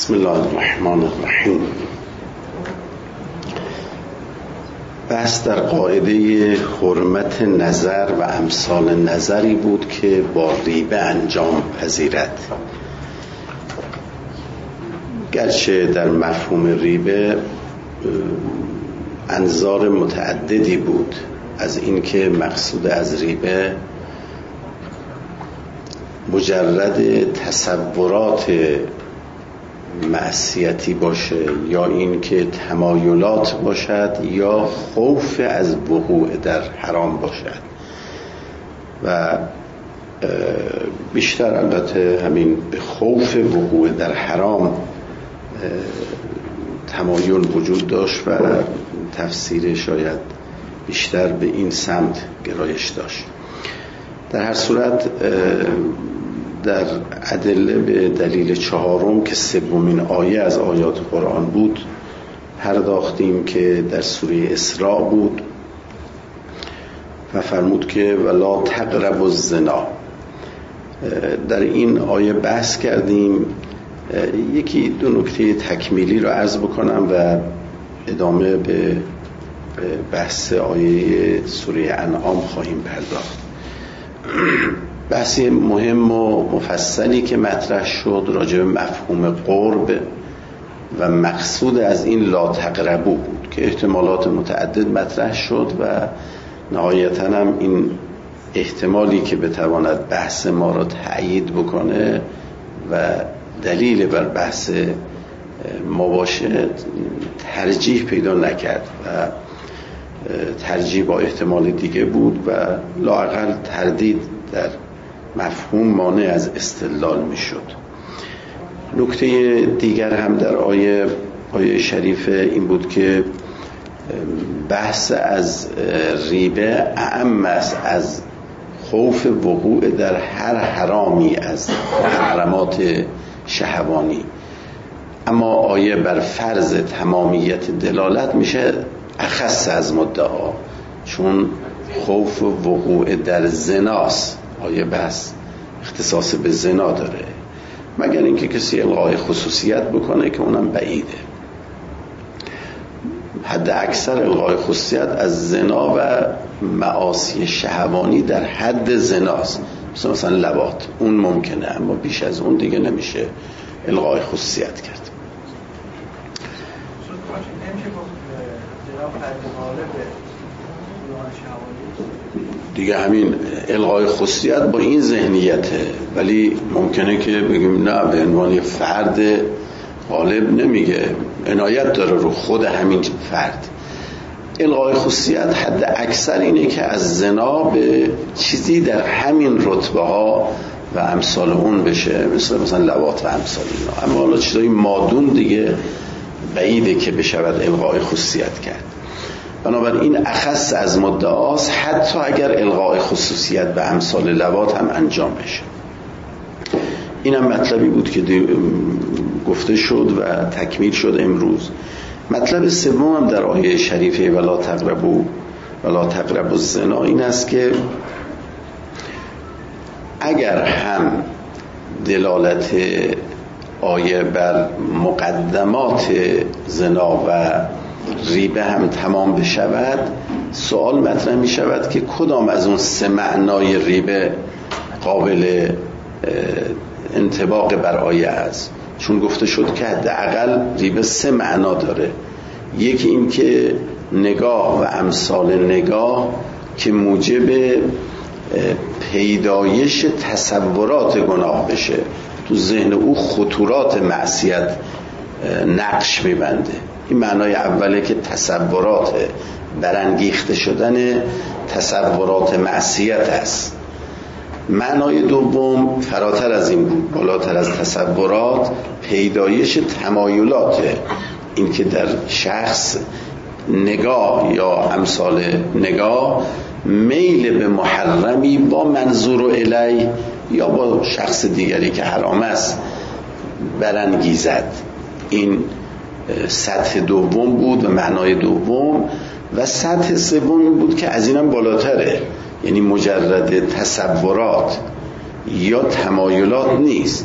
بسم الله الرحمن الرحیم. بحث در قاعده حرمت نظر و امثال نظری بود که با ریبه انجام پذیرد. گرچه در مفهوم ریبه انظار متعددی بود، از اینکه مقصود از ریبه مجرد تصورات معصیتی باشه یا این که تمایلات باشد یا خوف از وقوع در حرام باشد و بیشتر البته همین به خوف وقوع در حرام تمایل وجود داشت و تفسیر شاید بیشتر به این سمت گرایش داشت. در هر صورت در ادله به دلیل چهارم که سومین آیه از آیات قرآن بود پرداختیم که در سوره اسراء بود و فرمود که ولا تقربوا الزنا. در این آیه بحث کردیم. یکی دو نکته تکمیلی رو عرض بکنم و ادامه به بحث آیه سوره انعام خواهیم پرداخت. بحثی مهم و مفصلی که مطرح شد راجع به مفهوم قرب و مقصود از این لا تقربو بود که احتمالات متعدد مطرح شد و نهایتاً هم این احتمالی که بتواند بحث ما را تأیید بکنه و دلیل بر بحث ما باشه ترجیح پیدا نکرد و ترجیح با احتمال دیگه بود و لااقل تردید در مفهوم مانع از استدلال می شد. نکته دیگر هم در آیه شریف این بود که بحث از ریبه اعم است از خوف وقوع در هر حرامی از محرمات شهوانی، اما آیه بر فرض تمامیت دلالت میشه اخص از مدعا، چون خوف وقوع در زناست. آیه بس اختصاص به زنا داره، مگر اینکه کسی الغای خصوصیت بکنه که اونم بعیده. حد اکثر الغای خصوصیت از زنا و معاصی شهوانی در حد زناست، مثلا لواط، اون ممکنه، اما بیش از اون دیگه نمیشه الغای خصوصیت کرد. دیگه همین الغای خصوصیت با این ذهنیته، ولی ممکنه که بگیم نه به عنوان فرد غالب نمیگه، عنایت داره رو خود همین فرد. الغای خصوصیت حد اکثر اینه که از زنا به چیزی در همین رتبه ها و امثال اون بشه، مثلا لواط و امثال اینا، اما حالا چیزای مادون دیگه بعیده که بشود الغای خصوصیت کرد. بنابراین اخص از مدعاست حتی اگر الغای خصوصیت به امثال لواط هم انجام بشه. این هم مطلبی بود که گفته شد و تکمیل شد امروز. مطلب سوم هم در آیه شریفه ولا تقربوا الزنا این است که اگر هم دلالت آیه بر مقدمات زنا و ریبه هم تمام بشود، سوال مطرح می شود که کدام از اون سه معنای ریبه قابل انطباق بر آیه است. چون گفته شد که حداقل ریبه سه معنا داره. یکی این که نگاه و امثال نگاه که موجب پیدایش تصورات گناه بشه، تو ذهن او خطورات معصیت نقش میبنده. این معنای اوله که تصورات برانگیخته شدن تصورات معصیت است. معنای دوم فراتر از این بود، بالاتر از تصورات، پیدایش تمایلات، این که در شخص نگاه یا امثال نگاه میل به محرمی با منظور الی یا با شخص دیگری که حرام است برانگیزد. این سطح دوم بود و معنای دوم. و سطح سوم بود که از اینم بالاتره، یعنی مجرد تصورات یا تمایلات نیست،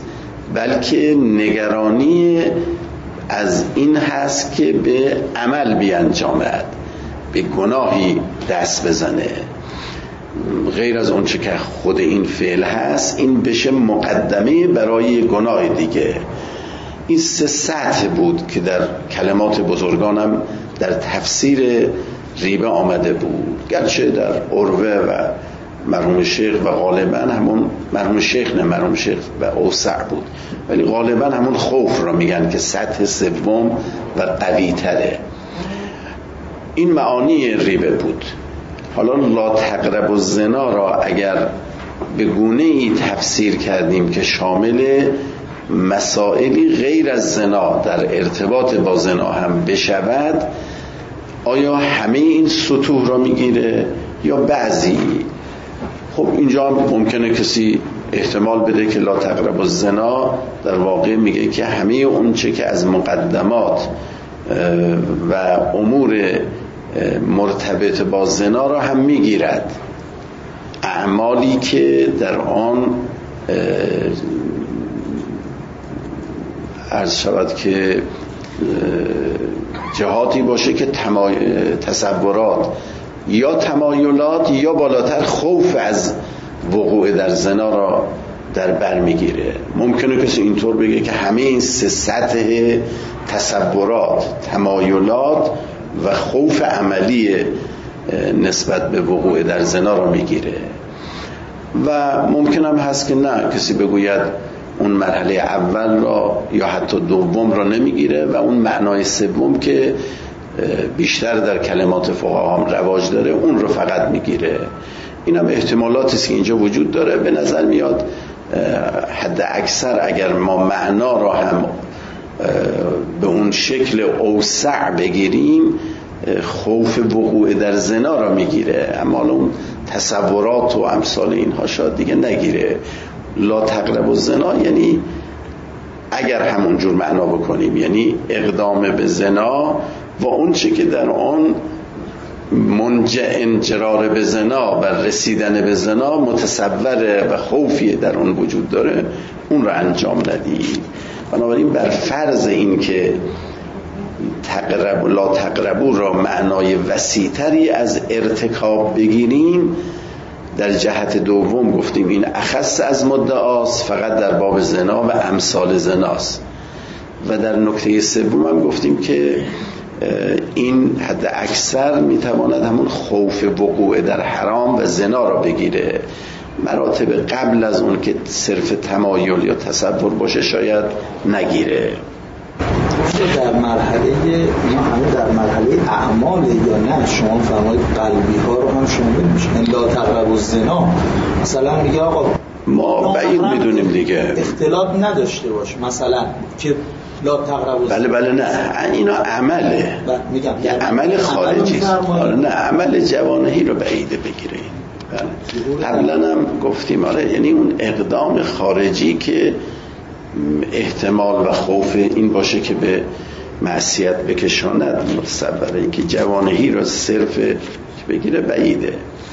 بلکه نگرانی از این هست که به عمل بیانجامد، به گناهی دست بزنه، غیر از اون چه که خود این فعل هست این بشه مقدمه برای گناه دیگه. این 3 سطح بود که در کلمات بزرگانم در تفسیر ریبه آمده بود، گرچه در عروه و مرحوم شیخ و غالبا همون مرحوم شیخ و اوسع بود، ولی غالبا همون خوف را میگن که سطح سوم و قوی تره. این معانی ریبه بود. حالا لا تقربوا الزنا را اگر به گونه‌ای تفسیر کردیم که شامل مسائلی غیر از زنا در ارتباط با زنا هم بشود، آیا همه این سطوح را میگیره یا بعضی؟ خب اینجا ممکنه کسی احتمال بده که لا تقربوا الزنا در واقع میگه که همه اون چه که از مقدمات و امور مرتبط با زنا را هم میگیرد، اعمالی که در آن عرض شود که جهاتی باشه که تصورات یا تمایلات یا بالاتر خوف از وقوع در زنا را در بر میگیره. ممکنه کسی اینطور بگه که همه این 3 سطح تصورات، تمایلات و خوف عملی نسبت به وقوع در زنا را میگیره، و ممکن هم هست که نه، کسی بگوید اون مرحله اول را یا حتی دوم را نمیگیره و اون معنای سوم که بیشتر در کلمات فقها هم رواج داره اون رو فقط میگیره. این هم احتمالاتی است که اینجا وجود داره. به نظر میاد حد اکثر اگر ما معنا را هم به اون شکل اوسع بگیریم خوف وقوع در زنا را میگیره، اما اون تصورات و امثال اینها شاید دیگه نگیره. لا تقربوا الزنا یعنی اگر همون جور معنا بکنیم یعنی اقدام به زنا و اون چه که در آن منجع انجرار به زنا و رسیدن به زنا متصوره و خوفی در اون وجود داره اون رو انجام ندید. بنابراین بر فرض این که لا تقربوا را معنای وسیع‌تری از ارتکاب بگیریم، در جهت دوم گفتیم این اخص از مدعاست، فقط در باب زنا و امثال زناست، و در نکته سوم هم گفتیم که این حد اکثر میتواند همون خوف وقوع در حرام و زنا را بگیره، مراتب قبل از اون که صرف تمایل یا تصور باشه شاید نگیره. در مرحله اینا همه در مرحله اعمال یا نه؟ شما فرمایید قلبی ها رو هم شامل میشه. لا تقربوا الزنا مثلا میگه آقا ما بعید میدونیم دیگه اختلاط نداشته باش، مثلا که لا تقربوا الزنا. بله نه اینا عمله، میگم یه عمل خارجی است. نه عمل جوانهی رو بعیده بگیره. قبلا هم گفتیم آره، یعنی اون اقدام خارجی که احتمال و خوف این باشه که به معصیت بکشاند متصوره، این که جوانهی را صرف بگیره بعیده.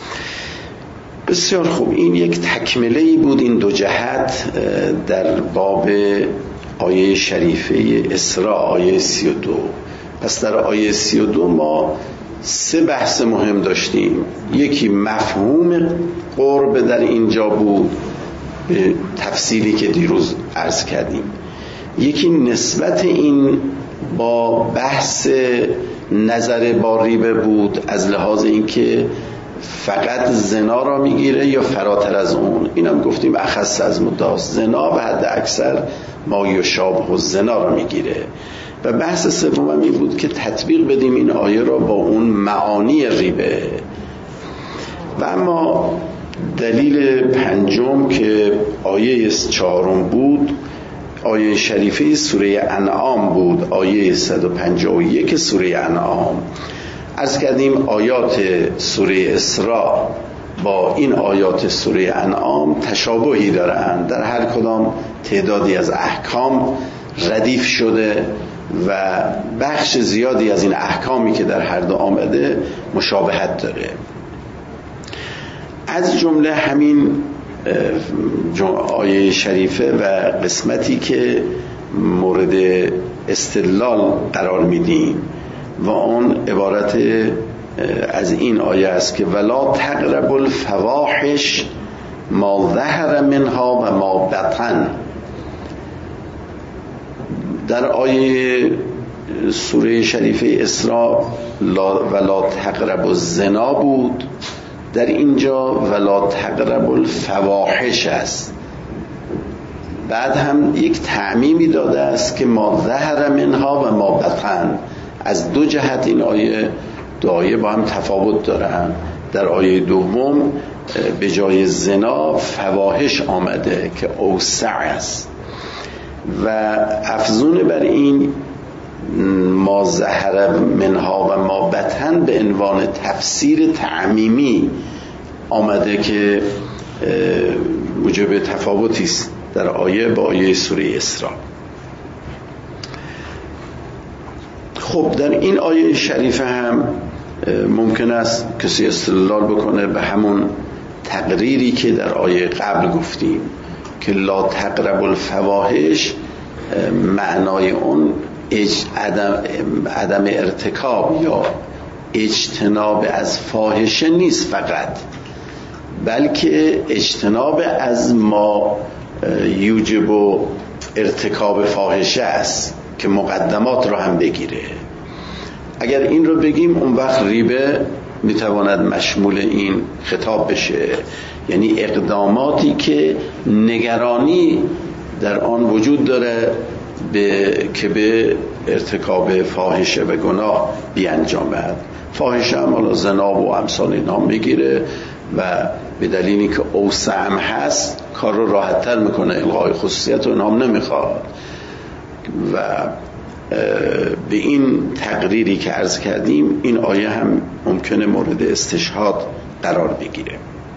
بسیار خوب، این یک تکمله‌ای بود این دو جهت در باب آیه شریفه اسراء آیه 32. پس در آیه 32 ما 3 بحث مهم داشتیم. یکی مفهوم قرب در اینجا بود به تفصیلی که دیروز عرض کردیم، یکی نسبت این با بحث نظر با ریبه بود از لحاظ اینکه فقط زنا را میگیره یا فراتر از اون. اینم گفتیم اخص از مدعاست، زنا و حد اکثر ما یشابه الزنا را میگیره. و بحث سوم این بود که تطبیق بدیم این آیه را با اون معانی ریبه. و اما دلیل پنجم که آیه 4 بود، آیه شریفه سوره انعام بود، آیه 151 سوره انعام. عرض کردیم آیات سوره اسراء با این آیات سوره انعام تشابهی دارند، در هر کدام تعدادی از احکام ردیف شده و بخش زیادی از این احکامی که در هر دو آمده مشابهت داره. از جمله همین آیه شریفه و قسمتی که مورد استدلال قرار میدیم و اون عبارت از این آیه است که ولا تقربوا الفواحش ما ظهر منها و ما بطن. در آیه سوره شریفه اسراء ولا تقربوا الزنا بود، در اینجا ولا تقربوا الفواحش است. بعد هم یک تعمیمی داده است که ما ظهر منها و ما بطن. از دو جهت این دو آیه با هم تفاوت دارن. در آیه دوم به جای زنا فواحش آمده که اوسع است و افزون بر این ما ظهر منها و ما بطن به عنوان تفسیر تعمیمی آمده که موجب تفاوتی است در آیه با آیه سوره اسراء. خب در این آیه شریفه هم ممکن است کسی استدلال بکنه به همون تقریری که در آیه قبل گفتیم که لا تقربوا الفواحش، معنای اون عدم ارتکاب یا اجتناب از فاحشه نیست فقط، بلکه اجتناب از ما یوجب ارتکاب فاحشه است که مقدمات رو هم بگیره. اگر این رو بگیم اون وقت ریبه میتواند مشمول این خطاب بشه، یعنی اقداماتی که نگرانی در آن وجود داره که به ارتکاب فاحشه و گناه بیانجامد. فاحشه هم حالا زنا و امثال اینا میگیره و به دلیلی که اوسع هم هست کار رو راحت‌تر میکنه، الغای خصوصیت رو اینا هم نمیخواد و به این تقریری که عرض کردیم این آیه هم ممکنه مورد استشهاد قرار بگیره.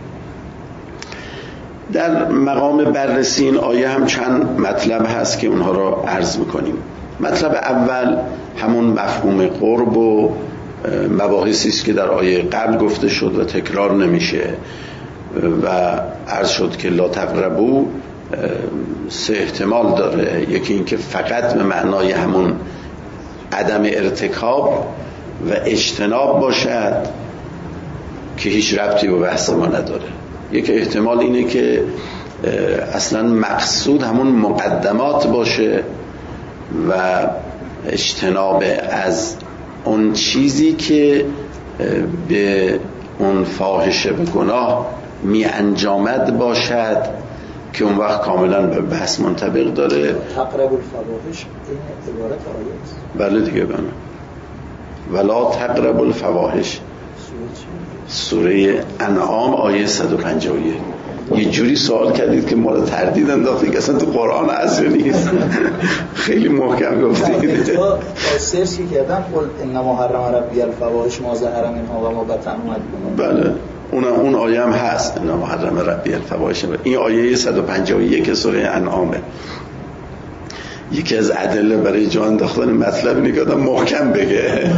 در مقام بررسی این آیه هم چند مطلب هست که اونها رو عرض میکنیم. مطلب اول همون مفهوم قرب و مباحثی است که در آیه قبل گفته شد و تکرار نمیشه و عرض شد که لا تقربوا سه احتمال داره. یکی این که فقط به معنای همون عدم ارتکاب و اجتناب باشد که هیچ ربطی به بحث ما نداره. یک احتمال اینه که اصلا مقصود همون مقدمات باشه و اجتناب از اون چیزی که به اون فاحشه و گناه می انجامد باشد که اون وقت کاملا به بحث منطبق داره. تقرب الفواحش این عبارت آیه است. بله دیگه بله. ولا تقرب الفواحش سوره انعام آیه 151. یه جوری سوال کردید که ما رو تردید انداختید که اصلا تو قرآن اصل نیست. خیلی محکم گفتید. سرچی کردم قل انما حرم ربی الفواحش ما ظهر منها و ما بطن اومد. بله اون آیه هم هست انما حرم ربی الفواحش. این آیه 151 سوره انعامه. یکی از ادله برای جا انداختن مطلب اینه که آدم محکم بگه.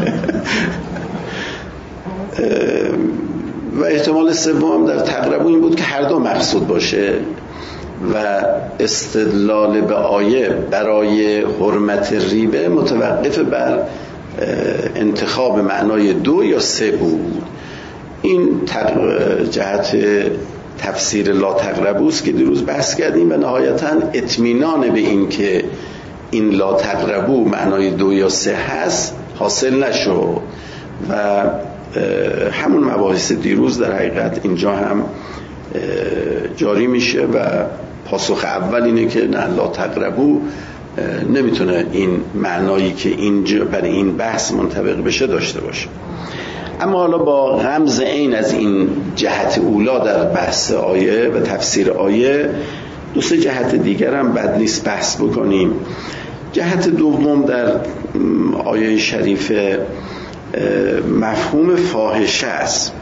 و احتمال سوم در تقرب این بود که هر دو مقصود باشه و استدلال به آیه برای حرمت ریبه متوقف بر انتخاب معنای 2 یا 3 بود. این جهت تفسیر لا تقربوست که دیروز بحث کردیم و نهایتاً اطمینان به این که این لا تقربو معنای 2 یا 3 هست حاصل نشد و همون مباحث دیروز در حقیقت اینجا هم جاری میشه و پاسخ اول اینه که نه لا تقربو نمیتونه این معنایی که اینجا برای این بحث منطبق بشه داشته باشه. اما حالا با غمز عین از این جهت اولا در بحث آیه و تفسیر آیه 2-3 جهت دیگر هم بد نیست بحث بکنیم. جهت دوم در آیه شریفه مفهوم فاحشه است.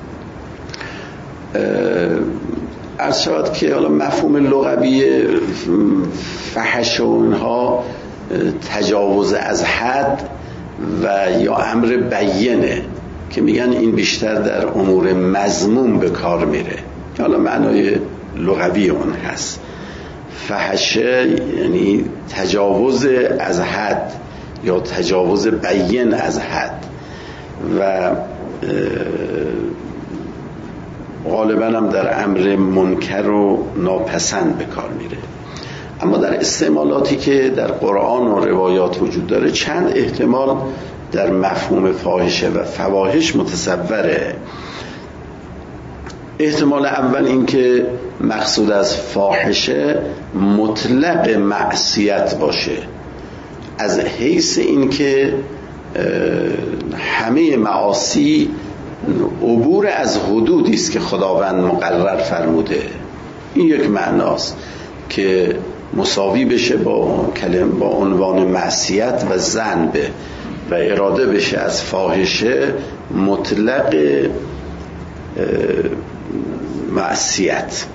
عرض شود که حالا مفهوم لغوی فحش و اونها تجاوز از حد و یا امر بیینه که میگن این بیشتر در امور مذموم به کار میره. حالا معنای لغوی اون هست. فحشه یعنی تجاوز از حد یا تجاوز بیان از حد و غالبا هم در امر منکر و ناپسند به کار میره. اما در استعمالاتی که در قرآن و روایات وجود داره چند احتمال در مفهوم فاحشه و فواحش متصوره. احتمال اول این که مقصود از فاحشه مطلق معصیت باشه، از حیث این که همه معاصی عبور از حدودی است که خداوند مقرر فرموده. این یک معناست که مساوی بشه با عنوان معصیت و ذنب و اراده بشه از فاحشه مطلق معصیت،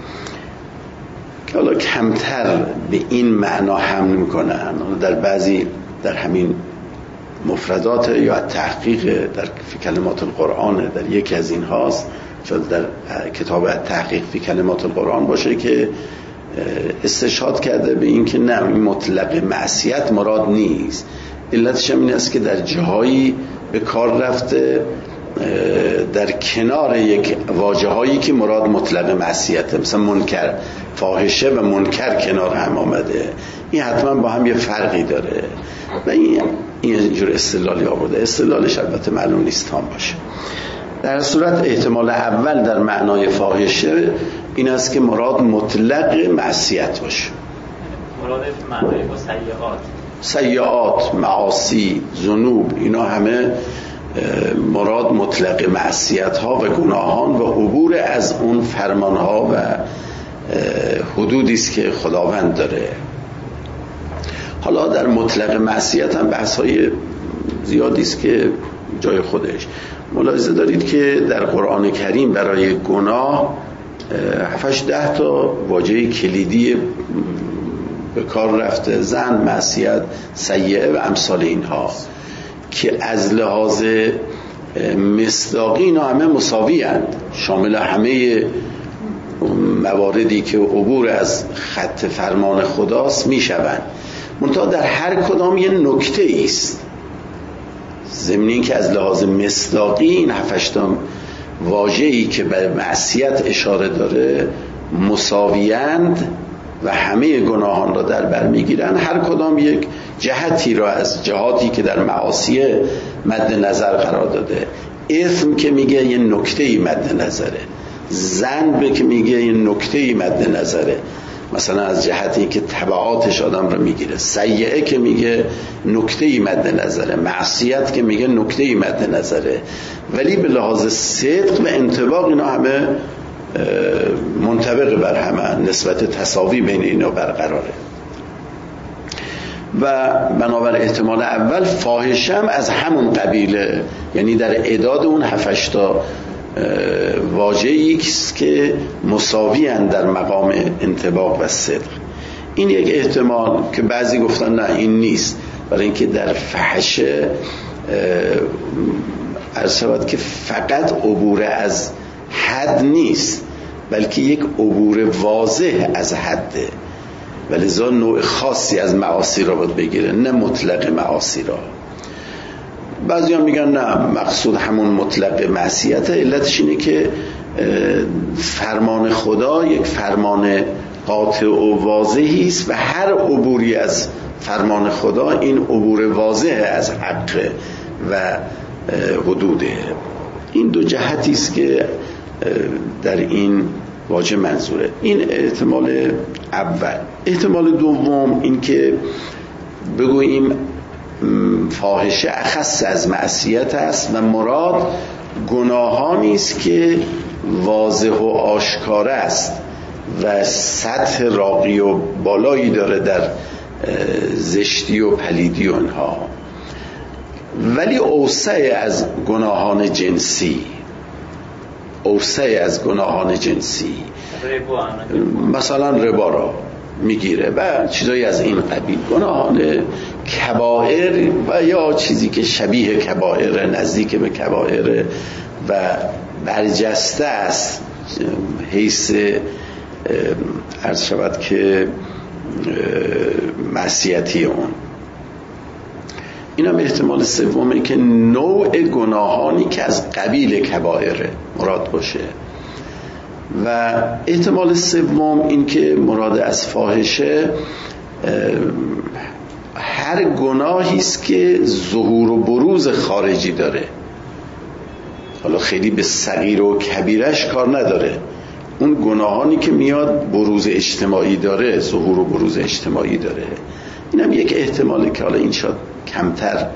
که حالا کمتر به این معنا حمل میکنن. در همین مفردات یا تحقیق در فی کلمات القرآن در یکی از این هاست، شاید در کتاب تحقیق فی کلمات القرآن باشه که استشهاد کرده به این که نه، این مطلق معصیت مراد نیست. علتش هم این است که در جاهایی به کار رفته در کنار یک واژه‌هایی که مراد مطلق معصیته، مثلا منکر، فاحشه و منکر کنار هم آمده. این حتما با هم یه فرقی داره و این جور استدلالی آورده. استدلالش البته معلوم نیست تام باشه. در صورت احتمال اول در معنای فاحشه این است که مراد مطلق معصیت باشه. مراد معنای با سیئات، معاصی، ذنوب، اینا همه مراد مطلق معصیت ها و گناهان و عبور از اون فرمان ها و حدودی است که خداوند داره. حالا در مطلق معصیت هم بحث های زیادی است که جای خودش. ملاحظه دارید که در قرآن کریم برای گناه 7-10 تا واژه کلیدی به کار رفته: زن، معصیت، سیئه و امثال اینها، که از لحاظ مصداقی اینا همه مساوی اند، شامل همه مواردی که عبور از خط فرمان خداست میشوند. منتها در هر کدام یه نکته ایست، ضمن این که از لحاظ مصداقی این 7 تا واژه‌ای که به معصیت اشاره داره مساویند و همه گناهان را در بر میگیرن. هر کدام یک جهتی را از جهاتی که در معاصی مد نظر قرار داده. اثم که میگه یه نکته‌ای مد نظره، ذنب که میگه یه نکته‌ای مد نظره، مثلا از جهتی که تبعاتش آدم رو میگیره. سیئه که میگه نکته‌ای مد نظره، معصیت که میگه نکته‌ای مد نظره. ولی به لحاظ صدق و انطباق اینا همه منطبق بر همه، نسبت تساوی بین اینا برقراره. و بنابر احتمال اول فاحشم از همون قبیله، یعنی در اعداد اون 7 تا واژه‌ای است که مساوی اند در مقام انطباق و صدق. این یک احتمال که بعضی گفتن نه این نیست، برای اینکه در فحشه عرض شود که فقط عبور از حد نیست، بلکه یک عبور واضح از حده، ولذا نوع خاصی از معاصی را باید بگیره، نه مطلق معاصی را. بعضی هم میگن نه، مقصود همون مطلق معصیت. علتش اینه که فرمان خدا یک فرمان قاطع و واضحی است و هر عبوری از فرمان خدا این عبور واضح از حق و حدوده. این دو جهتی است که در این واژه منظوره. این احتمال اول. احتمال دوم این که بگوییم فاحشه اخص از معصیت است و مراد گناهانی است که واضح و آشکار است و سطح راقی و بالایی داره در زشتی و پلیدی اونها، ولی اوسع از گناهان جنسی، اوسع از گناهان جنسی، مثلا ربا را میگیره و چیزایی از این قبیل، گناهان کبائر و یا چیزی که شبیه کبائر، نزدیک به کبائر و برجسته است حیث عرض شود که معصیتی اون. این هم احتمال سومه که نوع گناهانی که از قبیل کبائر مراد باشه. و احتمال سوم این که مراد از فاحشه هر گناهی است که ظهور و بروز خارجی داره. حالا خیلی به صغیر و کبیرش کار نداره، اون گناهانی که میاد بروز اجتماعی داره، ظهور و بروز اجتماعی داره. اینم یک احتماله که حالا این شاید کمتر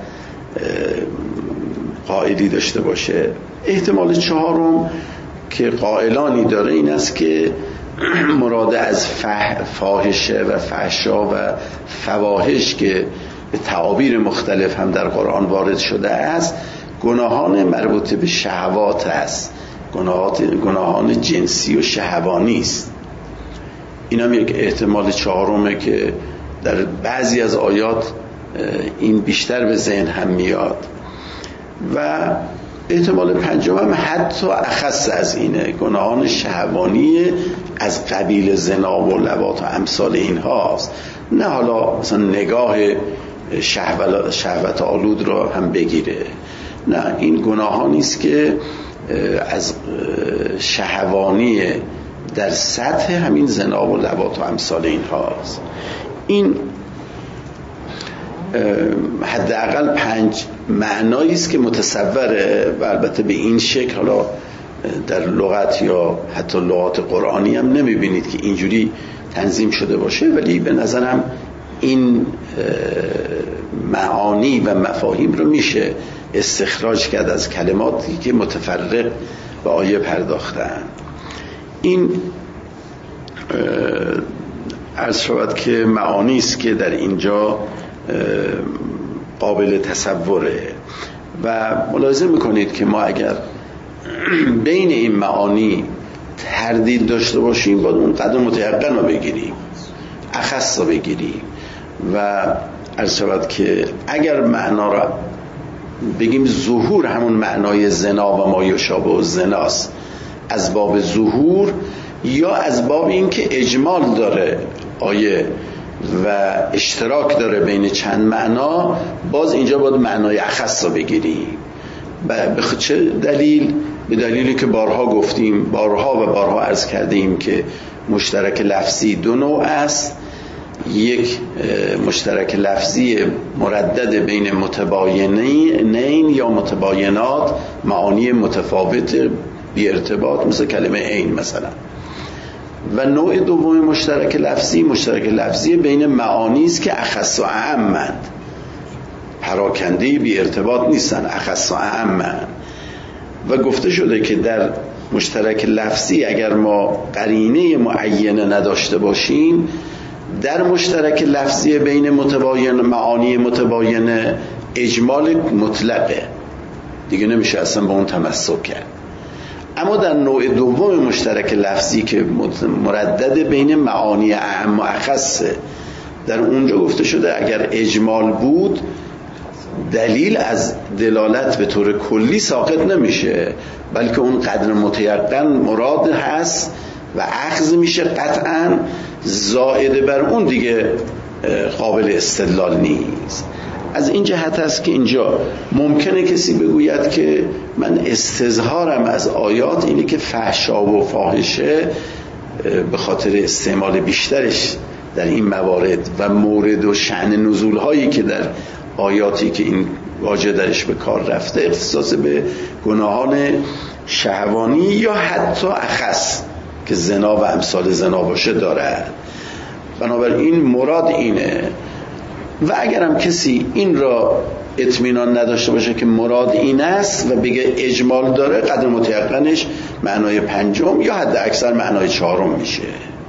قائلی داشته باشه. احتمال چهارم که قائلانی داره این است که مراد از فاحشه و فحشا و فواحش که به تعابیر مختلف هم در قرآن وارد شده است گناهان مربوط به شهوات است، گناهان جنسی و شهوانی است. این هم یک احتمال چهارمه که در بعضی از آیات این بیشتر به ذهن هم میاد. و احتمال پنجم هم حتی اخص از اینه، گناهان شهوانی از قبیل زنا و لواط و امثال این هاست، نه حالا مثلا نگاه شهوت آلود را هم بگیره، نه، این گناهانی است که از شهوانی در سطح همین زنا و لواط و امثال این هاست. این حداقل 5 معنایی است که متصوره و البته به این شکل حالا در لغت یا حتی لغات قرآنی هم نمیبینید که اینجوری تنظیم شده باشه، ولی به نظرم این معانی و مفاهیم رو میشه استخراج کرد از کلماتی که متفرق به آیه پرداختن. این عرض شود که معانی است که در اینجا قابل تصوره و ملاحظه میکنید که ما اگر بین این معانی تردید داشته باشیم باید اون قدر متیقن رو بگیریم، اخص رو بگیریم و عرض شود که اگر معنا را بگیم ظهور همون معنای زنا و ما یشابه و زناست از باب ظهور یا از باب این که اجمال داره آیه و اشتراک داره بین چند معنا، باز اینجا باید معنای اخص رو بگیریم. به چه دلیل؟ به دلیلی که بارها گفتیم، بارها عرض کردیم که مشترک لفظی 2 نوع است. یک مشترک لفظی مردد بین متباینین یا متباینات، معانی متفاوت بی ارتباط، مثل کلمه عین مثلا. و نوع دوم مشترک لفظی بین معانی است که اخص و اعمند، پراکنده بی ارتباط نیستن، اخص و اعمند. و گفته شده که در مشترک لفظی اگر ما قرینه معینه نداشته باشیم، در مشترک لفظی بین معانی متباینه اجمال مطلقه دیگه، نمیشه اصلا با اون تمسک کرد. اما در نوع دوم مشترک لفظی که مردد بین معانی اعم و اخصه، در اونجا گفته شده اگر اجمال بود دلیل از دلالت به طور کلی ساقط نمیشه، بلکه اون قدر متیقن مراد هست و اخذ میشه قطعا، زائد بر اون دیگه قابل استدلال نیست. از این جهت است که اینجا ممکنه کسی بگوید که من استظهارم از آیات اینه که فحشا و فاحشه به خاطر استعمال بیشترش در این موارد و مورد و شأن نزول هایی که در آیاتی که این واژه درش به کار رفته اختصاص به گناهان شهوانی یا حتی اخص که زنا و امثال زنا باشه دارد. بنابراین مراد اینه. و اگرم کسی این را اطمینان نداشته باشه که مراد این است و بگه اجمال داره، قدر متیقنش معنای 5 یا حد اکثر معنای 4 میشه.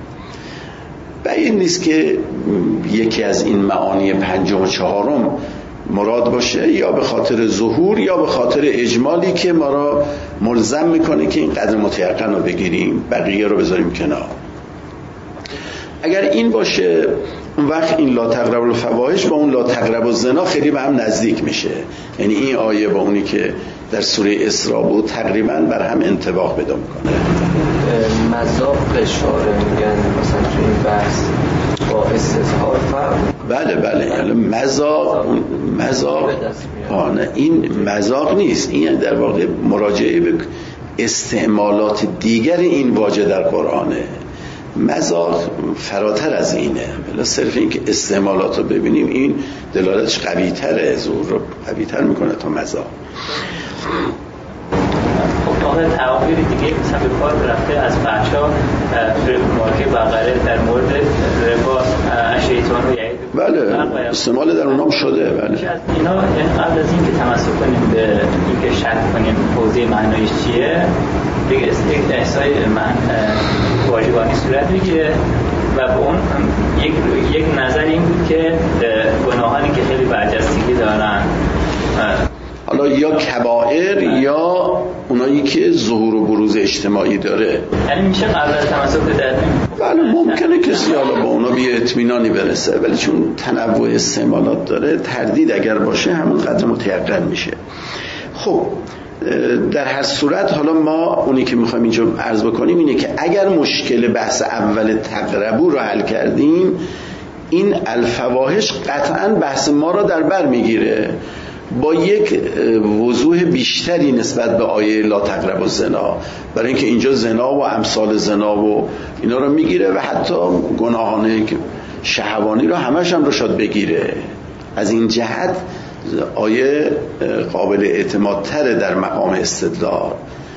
و این نیست که یکی از این معانی 5 و 4 مراد باشه، یا به خاطر ظهور یا به خاطر اجمالی که ما را ملزم میکنه که این قدر متیقن رو بگیریم، بقیه رو بذاریم کنار. اگر این باشه اون وقت این لا تقربوا الفواحش با اون لا تقربوا الزنا خیلی به هم نزدیک میشه. یعنی این آیه با اونی که در سوره اسراء بود تقریبا بر هم انطباق پیدا میکنه. مذاق اشاره میگن مثلا تو این بحث با استظهار فرق. بله یعنی مذاق این مذاق نیست، این در واقع مراجعه به استعمالات دیگر این واژه در قرآنه. مذاق فراتر از اینه، بلا صرف این که استعمالات رو ببینیم این دلالتش قوی تره، زور رو قوی تر میکنه تا مذاق. خب آقای تعابیر دیگه مثلا به کار برفته از فحشا توی مارکه بقره در مورد ربا شیطان رو یعید. بله استعمال در اونام شده. بله اینا قبل از این که تمسک کنیم به این که شک کنیم حوزه معنایش چیه، یک احسای واژگانی صورت میگیره و به اون یک نظر این بود که گناهانی که خیلی برجستگی دارن، حالا یا کبائر یا اونایی که ظهور و بروز اجتماعی داره، یعنی میشه قبل از تمسک به دردیم. بله ممکنه کسی حالا با اونا بی اطمینانی برسه، ولی چون تنوع استعمالات داره تردید اگر باشه همون قدر متیقن میشه. خب در هر صورت حالا ما اونی که میخوایم اینجا عرض بکنیم اینه که اگر مشکل بحث اول تقربو رو حل کردیم، این الفواحش قطعاً بحث ما رو در بر میگیره با یک وضوح بیشتری نسبت به آیه لا تقربوا الزنا، برای اینکه اینجا زنا و امثال زنا و اینا رو میگیره و حتی گناهان شهوانی رو همش هم رو شاید بگیره. از این جهت آیه قابل اعتمادتره در مقام استدلال.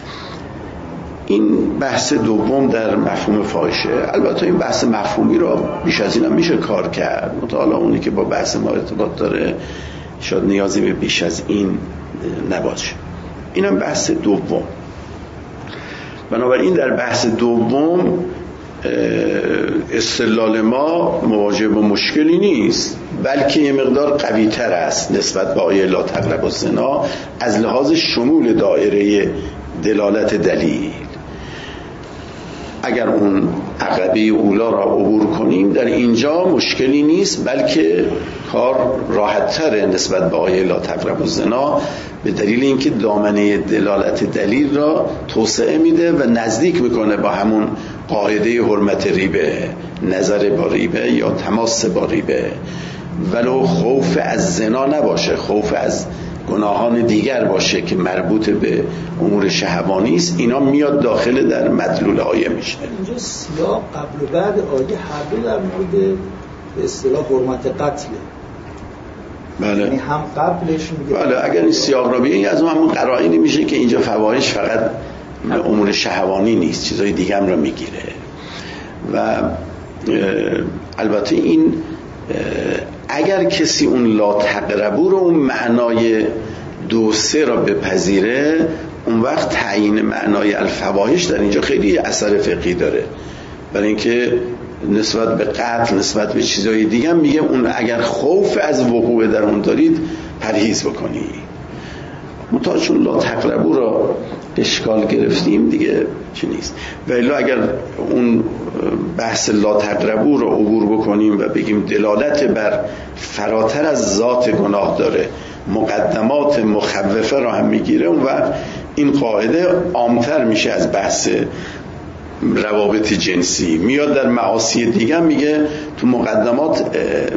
این بحث دوم در مفهوم فاحشه. البته این بحث مفهومی رو بیش از این هم میشه کار کرد، مطالعه اونی که با بحث ما ارتباط داره شاید نیازی به بیش از این نباشه. اینم بحث دوم. بنابراین در بحث دوم استدلال ما مواجه با مشکلی نیست، بلکه یه مقدار قوی تر است نسبت به آیه لا تقربوا الزنا از لحاظ شمول دایره دلالت دلیل. اگر اون عقبه اولا را عبور کنیم در اینجا مشکلی نیست، بلکه کار راحت تره نسبت به آیه لا تقربوا الزنا، به دلیل اینکه دامنه دلالت دلیل را توسعه میده و نزدیک میکنه با همون قاعده حرمت ریبه، نظر با ریبه یا تماس با ریبه، ولو خوف از زنا نباشه، خوف از گناهان دیگر باشه که مربوط به امور شهوانی است، اینا میاد داخل در مدلول آیه میشه. اینجا سیاق قبل و بعد آیه هر دو در مورد به اصطلاح حرمت قتله. بله. یعنی هم قبلش میگه بله اگر این سیاق را بگیم از همون قرائنی میشه که اینجا فواحش فقط امور شهوانی نیست، چیزای دیگه هم را میگیره. و البته این اگر کسی اون لا تقربوا رو اون معنای 2-3 را بپذیره، اون وقت تعیین معنای الفواحش در اینجا خیلی اثر فقهی داره، برای اینکه نسبت به قتل، نسبت به چیزهای دیگه هم میگه اون اگر خوف از وقوع در اون دارید پرهیز بکنی. متأ چون لا تقربوا را اشکال گرفتیم دیگه چی نیست. ولی اگر اون بحث لا تقربوا را عبور بکنیم و بگیم دلالت بر فراتر از ذات گناه داره، مقدمات مخوفه را هم میگیره، اون وقت این قاعده عامتر میشه از بحث روابط جنسی، میاد در معاصی دیگه میگه تو مقدمات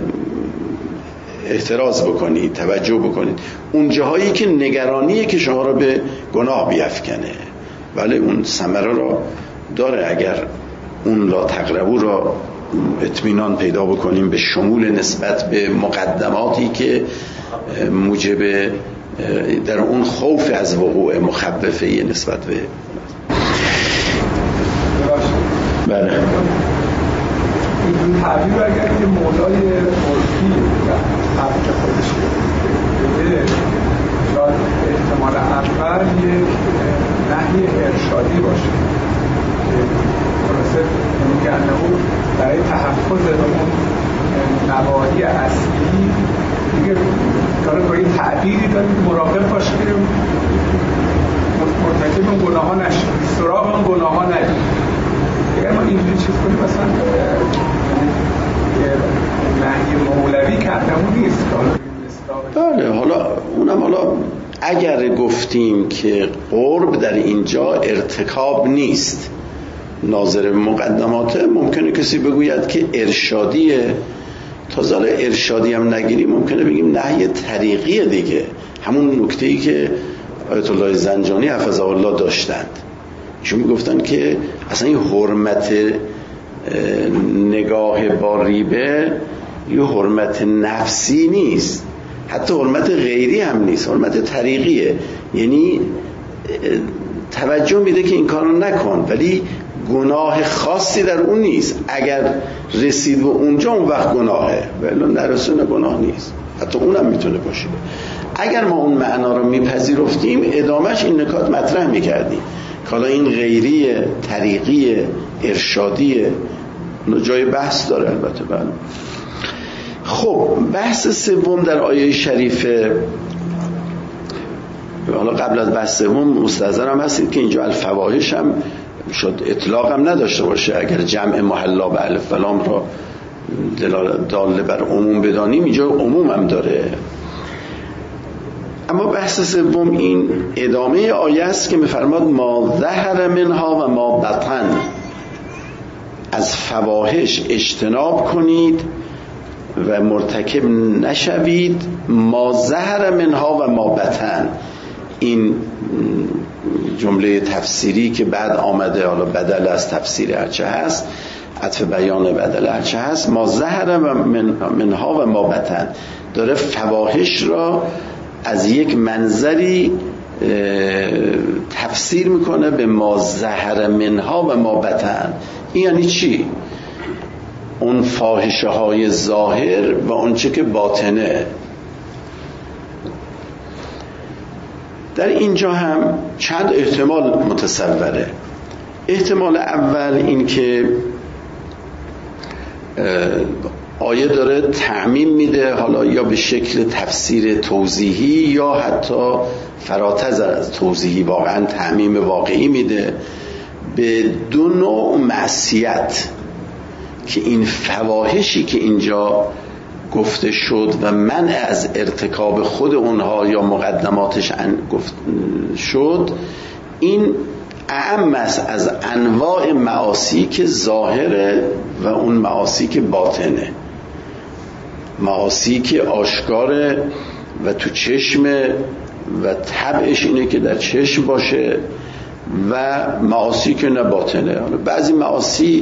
احتراز بکنید، توجه بکنید اون جاهایی که نگرانیه که شما را به گناه بیفکنه، ولی اون ثمره را داره اگر اون لا تقربوا را اطمینان پیدا بکنیم به شمول نسبت به مقدماتی که موجب در اون خوف از وقوع مخوفه نسبت به بله این تعبیر اگر که مولای عرفی حرف خودش بده شاید احتمال اول یک نهی ارشادی باشه که خلاصه میگه انه برای تحفظ اون نواحی اصلی دیگه داره با این تعبیری داریم مراقب باشه که مرتکب اون گناه ها نشید، سراغ اون گناه ها ندید. اگر ما اینجوری چیز کنیم مثلا مولوی کردمون نیست. بله، حالا اونم حالا اگر گفتیم که قرب در اینجا ارتکاب نیست، ناظر مقدمات، ممکنه کسی بگوید که ارشادیه. تا زال ارشادی هم نگیریم ممکنه بگیم نهی طریقیه دیگه، همون نکته‌ای که آیت الله زنجانی حفظه الله داشتند، چون میگفتن که اصلا این حرمت نگاه با ریبه یه حرمت نفسی نیست، حتی حرمت غیری هم نیست، حرمت طریقیه. یعنی توجه میده که این کارو نکن، ولی گناه خاصی در اون نیست. اگر رسید به اونجا اون وقت گناهه، ولی نرسونه گناه نیست، حتی اونم میتونه باشه. اگر ما اون معنا رو میپذیرفتیم ادامهش این نکات مطرح میکردیم که حالا این غیریه، طریقیه، ارشادیه، جای بحث داره البته. بله. خب بحث سوم در آیه شریفه، حالا قبل از بحث سوم مستحضرم هستید که اینجا الفواحش هم شد اطلاق هم نداشته باشه. اگر جمع محلا به الف و لام را داله بر عموم بدانیم، اینجا عموم هم داره. اما بحث سوم این ادامه آیه است که می‌فرماد ما ظهر منها و ما بطن، از فواحش اجتناب کنید و مرتکب نشوید. ما ظهر منها و ما بطن، این جمله تفسیری که بعد آمده، حالا بدل از تفسیر هرچه هست، عطف بیان بدل هرچه هست، ما ظهر منها و ما بطن، داره فواحش را از یک منظری تفسیر میکنه به ما ظهر منها و ما بطن. این یعنی چی؟ اون فاحشه های ظاهر و اون چه که باطنه. در اینجا هم چند احتمال متصوره. احتمال اول این که آیه داره تعمیم میده، حالا یا به شکل تفسیر توضیحی یا حتی فراتر از توضیحی، واقعا تعمیم واقعی میده به دو نوع معصیت، که این فواحشی که اینجا گفته شد و منع از ارتکاب خود اونها یا مقدماتش گفت شد، این اعم است از انواع معاصی که ظاهره و اون معاصی که باطنه. معاصی که آشکاره و تو چشمه و طبعش اینه که در چشم باشه، و معاصی که نه باطنه. بعضی معاصی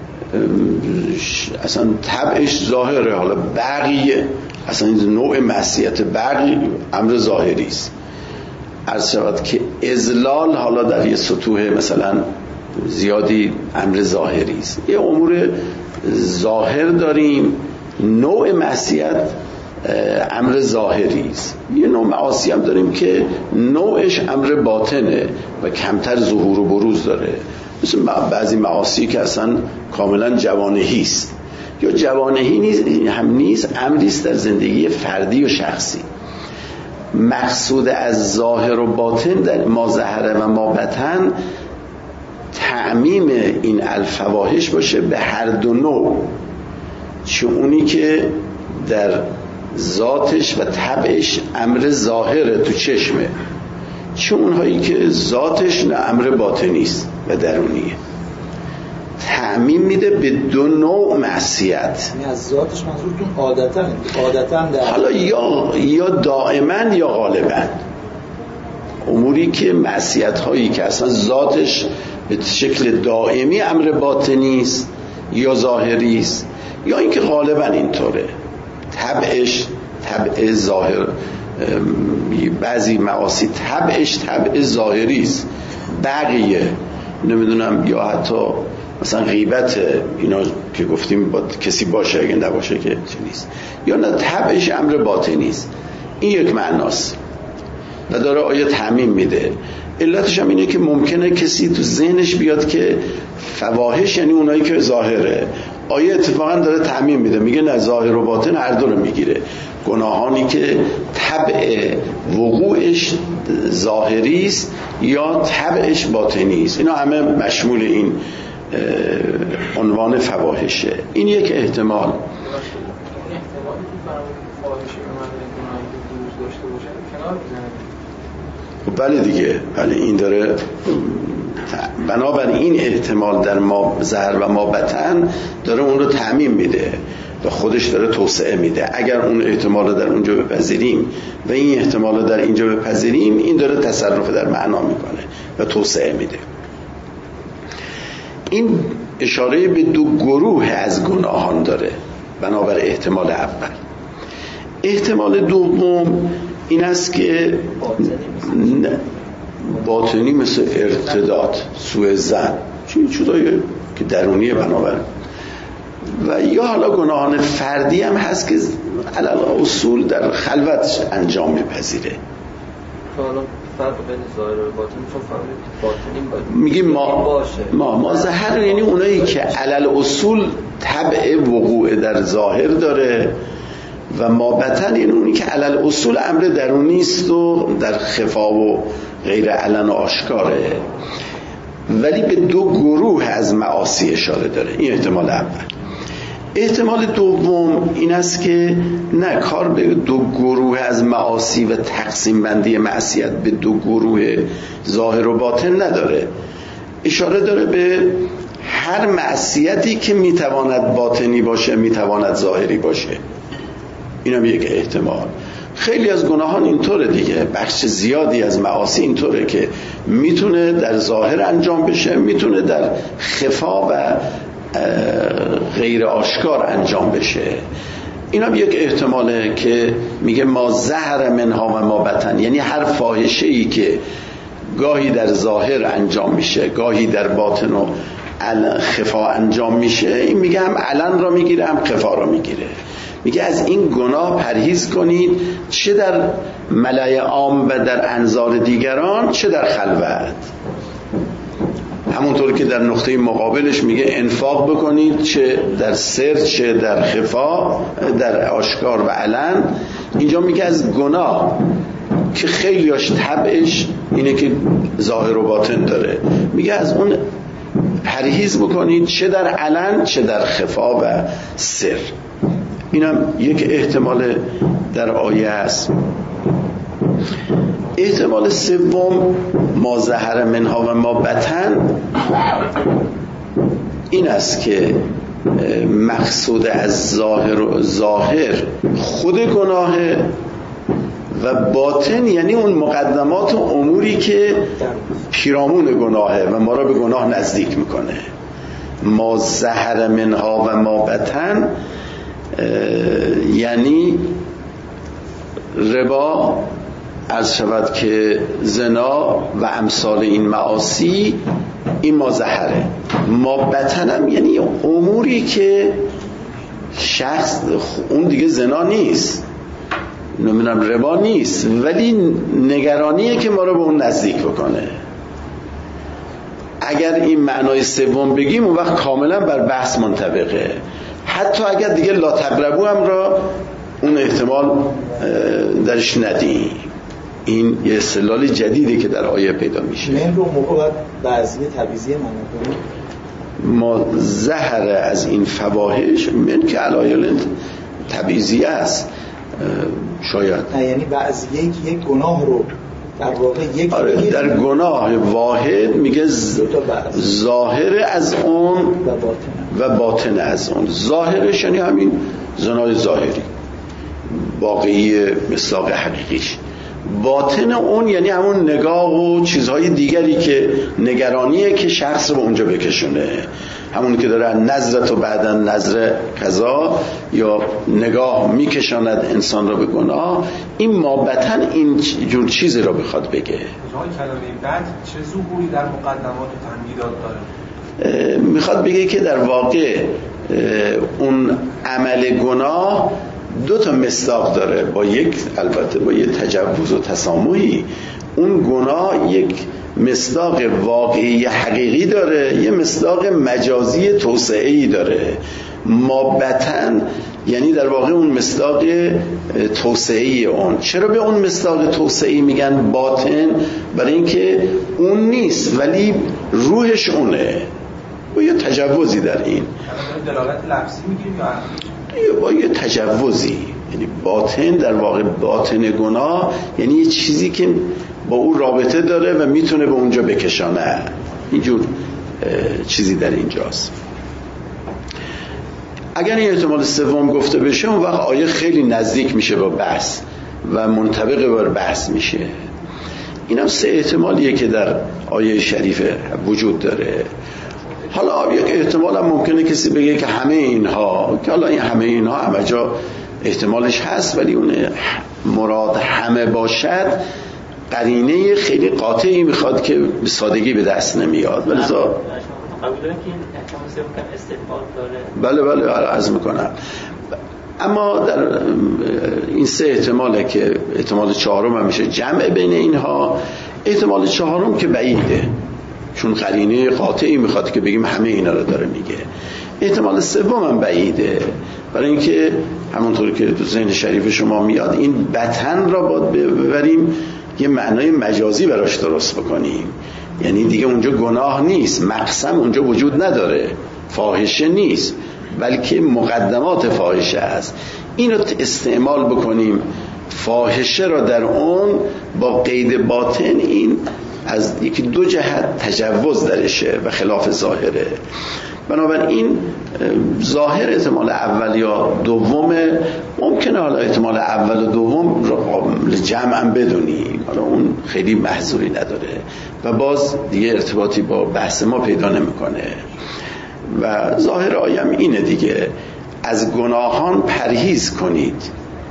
اصلا طبعش ظاهره، حالا بقیه اصلا این نوع معصیت بقیه امر ظاهری است. عرض شود که اذلال حالا در یه سطوح مثلا زیادی امر ظاهری است. یه امور ظاهر داریم، نوع معصیت امر ظاهری است. یه نوع معاصی هم داریم که نوعش امر باطنه و کمتر ظهور و بروز داره، مثل بعضی معاصی که اصلا کاملا جوانهی است، یا جوانهی هم نیست، امری است در زندگی فردی و شخصی. مقصود از ظاهر و باطن در ما ظهر و ما بطن تعمیم این الفواحش باشه به هر دو نوع، چه اونی که در ذاتش و طبعش امر ظاهره تو چشمه، چه اونهایی که ذاتش نه امر باطنی است و درونیه. تعمیم میده به دو نوع معصیت. یعنی از ذاتش منظورتون عادتاً در حالا یا دائما یا غالبا، اموری که معصیت هایی که اصلا ذاتش به شکل دائمی امر باطنی است یا ظاهری است، یا اینکه غالبا اینطوره، طبعش طبع ظاهر. بعضی معاصی طبعش طبع ظاهری است، بقیه نمیدونم، یا حتی مثلا غیبت اینا که گفتیم با کسی باشه، اگه نباشه که چی نیست، یا نه طبعش امر باطنی است. این یک معناست و داره آیه تعمیم میده. علتش هم اینه که ممکنه کسی تو ذهنش بیاد که فواحش یعنی اونایی که ظاهره. آیه اتفاقا داره تعمیم میده، میگه نه، ظاهر و باطن هر دو رو میگیره. گناهانی که طبع وقوعش ظاهری است یا طبعش باطنی است، اینا همه مشمول این عنوان فواحشه. این یک احتمال. فاحشه به معنای گناهی که دوز داشته باشه کنار بزنه. بله دیگه، بله این داره بنابراین این احتمال در ما زهر و ما بطن داره اون رو تعمیم میده و خودش داره توسعه میده. اگر اون احتمال رو در اونجا بپذیریم و این احتمال رو در اینجا بپذیریم، این داره تصرف در معنا میکنه و توسعه میده. این اشاره به دو گروه از گناهان داره بنابر احتمال اول. احتمال دوم این است که باطنی مثل ارتداد، سوء ظن، چیزایی که درونیه بنابر، و یا حالا گناهان فردی هم هست که علاوه اصول در خلوت انجام میپذیره. حالا فرق بین ظاهر و باطن، چون باطنی میگیم ما ظاهر یعنی اونایی که علل اصول طبع وقوع در ظاهر داره و ما بطن یعنی اونی که علل اصول امر درونی است و در خفا و غیر علن و آشکاره، ولی به دو گروه از معاصی اشاره داره. این احتمال اول. احتمال دوم این است که نه، کار به دو گروه از معاصی و تقسیم بندی معصیت به دو گروه ظاهر و باطن نداره، اشاره داره به هر معصیتی که میتواند باطنی باشه میتواند ظاهری باشه. اینم یک احتمال. خیلی از گناهان اینطوره دیگه، بخش زیادی از معاصی اینطوره که میتونه در ظاهر انجام بشه، میتونه در خفا و غیر آشکار انجام بشه. اینم یک احتماله که میگه ما ظهر منها و ما بطن، یعنی هر فاحشه‌ای که گاهی در ظاهر انجام میشه گاهی در باطن و خفا انجام میشه، این میگه هم علن را میگیره هم خفا را میگیره. میگه از این گناه پرهیز کنید، چه در ملأ عام و در انظار دیگران چه در خلوت. همونطور که در نقطه مقابلش میگه انفاق بکنید، چه در سر چه در خفا، در آشکار و علن. اینجا میگه از گناه که خیلیاش طبعش اینه که ظاهر و باطن داره، میگه از اون پرهیز بکنید، چه در علن چه در خفا و سر. اینم یک احتمال در آیه است. احتمال سوم ما ظهر منها و ما بطن این است که مقصود از ظاهر خود گناهه و باطن یعنی اون مقدمات و اموری که پیرامون گناهه و ما را به گناه نزدیک میکنه. ما ظهر منها و ما بطن یعنی ربا، عرض شود که زنا و امثال این معاصی، این ما ظهره. ما بطنم یعنی اموری که شخص اون دیگه زنا نیست، نمیدونم ربا نیست، ولی نگرانیه که ما رو به اون نزدیک بکنه. اگر این معنای سوم بگیم اون وقت کاملا بر بحث منطبقه. حتی اگر دیگه لا تقربو هم را اون احتمال درش ندیم. این یه استدلال جدیدی که در آیه پیدا میشه. من رو موقع باید بعضی تبعیضیه معنا کنیم. ما ظهر از این فواحش من که علایل تبعیضیه است شاید. نه یعنی بعضی یک گناه رو در واقع یک در گناه واحد میگه ظاهر از اون و باطن از اون. ظاهرش یعنی همین زنای ظاهری واقعی مصداق حقیقیش، باطن اون یعنی همون نگاه و چیزهای دیگری که نگرانیه که شخص رو به اونجا بکشونه، همون که داره نظرت و بعدا نظر قضا یا نگاه میکشاند انسان رو به گناه. این ما بطن این جور چیزی رو بخواد بگه. کلمه بد چه ظهوری در مقدمات و تمهیدات داره؟ میخواد بگه که در واقع اون عمل گناه دو تا مصداق داره، البته با یک تجوز و تسامحی. اون گناه یک مصداق واقعی حقیقی داره، یه مصداق مجازی توسعه‌ای داره. ما بطن یعنی در واقع اون مصداق توسعه‌ای اون. چرا به اون مصداق توسعه‌ای میگن باطن؟ برای اینکه اون نیست ولی روحش اونه. با یه تجوزی در این دلالت لفظی میگیریم یا با یه تجوزی یعنی باطن در واقع باطن گناه یعنی یه چیزی که با او رابطه داره و میتونه به اونجا بکشانه، اینجور چیزی در اینجاست. اگر این احتمال سوم گفته بشه اون وقت آیه خیلی نزدیک میشه با بحث و منطبق بر بحث میشه. این هم 3 احتمالیه که در آیه شریفه وجود داره. حالا یک احتمال هم ممکنه کسی بگه که همه اینها، که حالا این همه اینها همه جا احتمالش هست، ولی اون مراد همه باشد قرینه خیلی قاطعی میخواد که به سادگی به دست نمیاد. ولی قبول دارم که این احتمال سوم کم استدلال داره. بله عرض میکنم. اما در این 3 احتماله که احتمال 4م هم میشه جمع بین اینها. احتمال 4م که بعیده، چون قرینه قاطعی میخواد که بگیم همه اینا رو داره میگه. احتمال 3 هم بعیده، برای اینکه همونطوری که تو ذهن شریف شما میاد این بطن را باید ببریم یه معنای مجازی براش درست بکنیم. یعنی دیگه اونجا گناه نیست، مقسم اونجا وجود نداره، فاحشه نیست، بلکه مقدمات فاحشه است. این رو استعمال بکنیم فاحشه را در اون با قید باطن، این از یکی 2 جهت تجوز درشه و خلاف ظاهره. بنابراین ظاهر احتمال اول یا دومه. ممکنه حالا احتمال اول و دوم رو قابل جمع هم بدونیم، حالا اون خیلی محظوری نداره و باز دیگه ارتباطی با بحث ما پیدا نمیکنه. و ظاهر آیم اینه دیگه، از گناهان پرهیز کنید،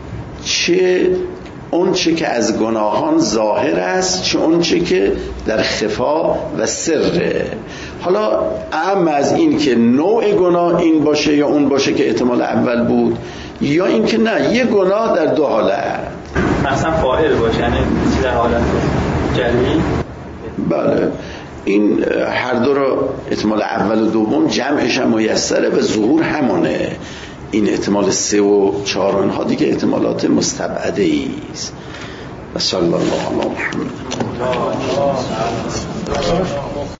چه اون چه که از گناهان ظاهر است، چه اون چه که در خفا و سره. حالا اهم از این که نوع گناه این باشه یا اون باشه که احتمال اول بود، یا این که نه، یه گناه در 2 حالت مثلا فاعل باشه، یعنی در حالت جلی. بله، این هر دو رو احتمال اول و دوم جمعش هم میسره و ظهور همونه. این احتمال 3 و 4 اونها دیگه احتمالات مستبعده ایست. و صلی الله علی محمد.